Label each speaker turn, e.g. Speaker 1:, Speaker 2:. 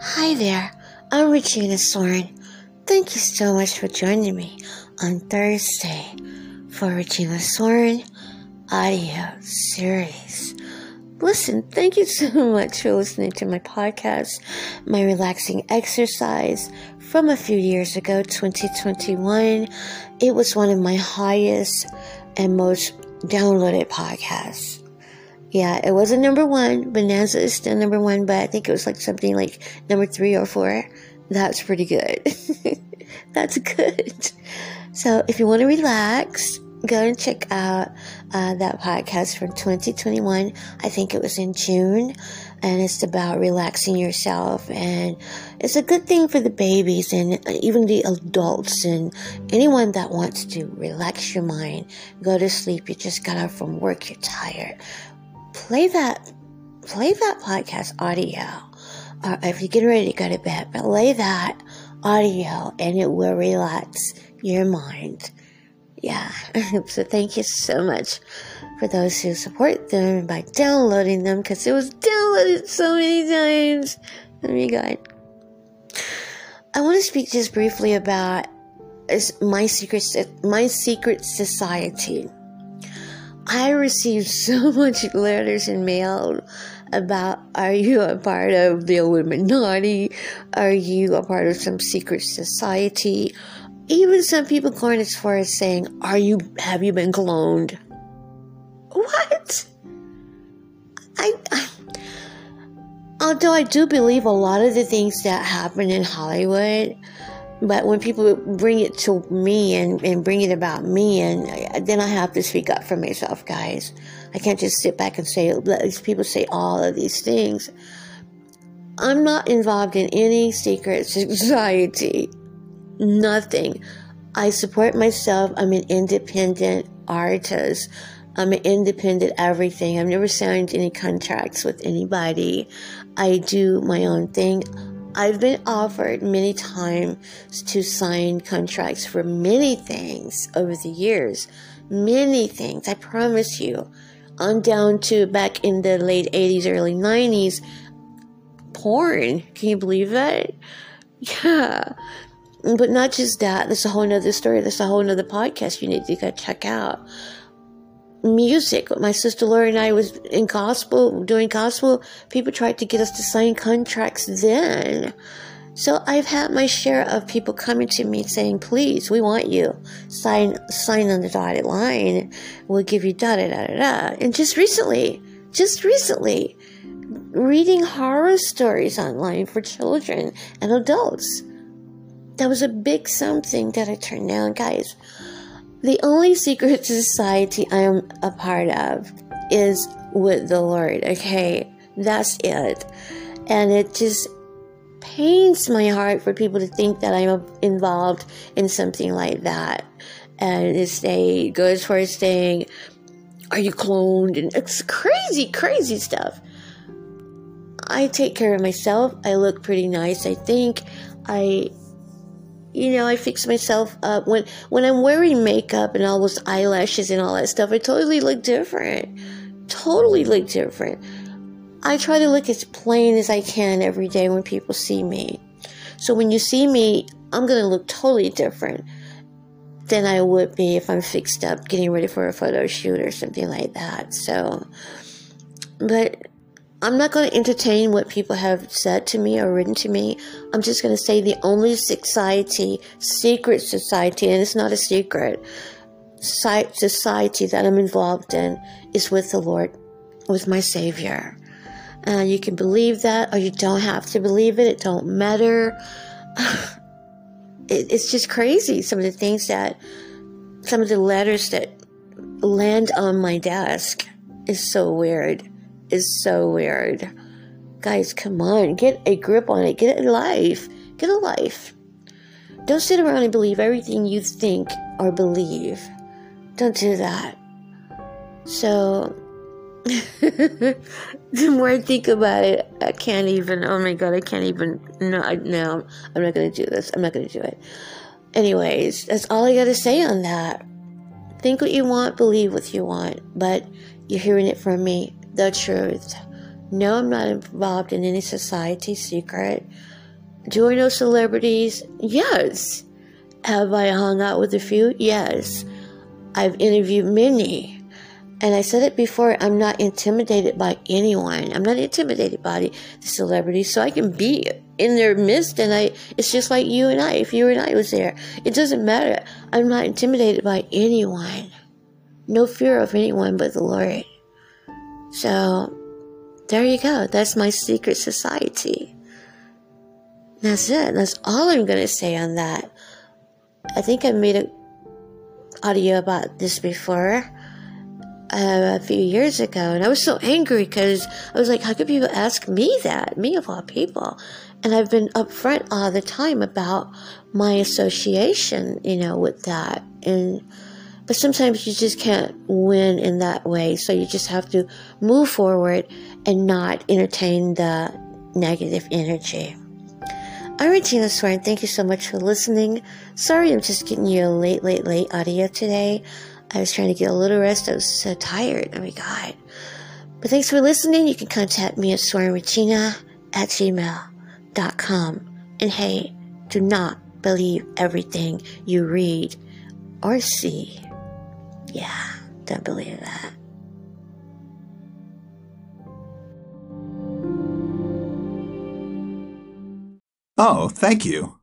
Speaker 1: Hi there, I'm Regina Soren. Thank you so much for joining me on Thursday for Regina Soren audio series. Listen, thank you so much for listening to my podcast, my relaxing exercise from a few years ago, 2021. It was one of my highest and most downloaded podcasts. Yeah, it wasn't number one. Bonanza is still number one, but I think it was like something like number 3 or 4. That's pretty good. That's good. So if you want to relax, go and check out that podcast from 2021. I think it was in June, and it's about relaxing yourself, and it's a good thing for the babies and even the adults and anyone that wants to relax your mind, go to sleep. You just got out from work, you're tired. Play that podcast audio, or if you're getting ready to go to bed, play that audio and it will relax your mind. Yeah. So thank you so much for those who support them by downloading them, because it was downloaded so many times. Oh my God. I want to speak just briefly about my secret society. I received so much letters and mail about, are you a part of the Illuminati? Are you a part of some secret society? Even some people going as far as saying, have you been cloned? What? Although I do believe a lot of the things that happen in Hollywood, but when people bring it to me and bring it about me, and then I have to speak up for myself, guys. I can't just sit back and say, let these people say all of these things. I'm not involved in any secret society. Nothing. I support myself. I'm an independent artist. I'm an independent everything. I've never signed any contracts with anybody. I do my own thing. I've been offered many times to sign contracts for many things over the years. Many things, I promise you. On down to back in the late 80s, early 90s, porn. Can you believe that? Yeah. But not just that. That's a whole nother story. That's a whole nother podcast you need to go check out. Music. My sister Laura and I was in doing gospel. People tried to get us to sign contracts then. So I've had my share of people coming to me saying, please, we want you. Sign on the dotted line. We'll give you da-da-da-da-da. And just recently, reading horror stories online for children and adults. That was a big something that I turned down, guys. The only secret society I am a part of is with the Lord, okay? That's it. And it just pains my heart for people to think that I'm involved in something like that. And they go as far as saying, are you cloned? And it's crazy stuff. I take care of myself. I look pretty nice, I think. I fix myself up. When I'm wearing makeup and all those eyelashes and all that stuff, I totally look different. I try to look as plain as I can every day when people see me. So when you see me, I'm going to look totally different than I would be if I'm fixed up, getting ready for a photo shoot or something like that. So, but I'm not going to entertain what people have said to me or written to me. I'm just going to say the only secret society, and it's not a secret, society that I'm involved in is with the Lord, with my Savior. You can believe that, or you don't have to believe it. It don't matter. It's just crazy. Some of the letters that land on my desk is so weird. Guys, come on. Get a grip on it. Get a life. Don't sit around and believe everything you think or believe. Don't do that. So, the more I think about it, I can't even, no, I'm not going to do this. I'm not going to do it. Anyways, that's all I got to say on that. Think what you want, believe what you want, but you're hearing it from me. The truth. No, I'm not involved in any society secret. Do I know celebrities? Yes. Have I hung out with a few? Yes. I've interviewed many. And I said it before, I'm not intimidated by anyone. I'm not intimidated by the celebrities, so I can be in their midst, and it's just like you and I. If you and I was there, it doesn't matter. I'm not intimidated by anyone. No fear of anyone but the Lord. So, there you go. That's my secret society. That's it. That's all I'm going to say on that. I think I made an audio about this before. A few years ago, and I was so angry because I was like, how could people ask me that? Me of all people. And I've been upfront all the time about my association, with that. But sometimes you just can't win in that way, so you just have to move forward and not entertain the negative energy. I'm Regina Soren. Thank you so much for listening. Sorry I'm just getting you a late audio today. I was trying to get a little rest. I was so tired. Oh my God. But thanks for listening. You can contact me at sorenregina@gmail.com. And hey, do not believe everything you read or see. Yeah, don't believe that.
Speaker 2: Oh, thank you.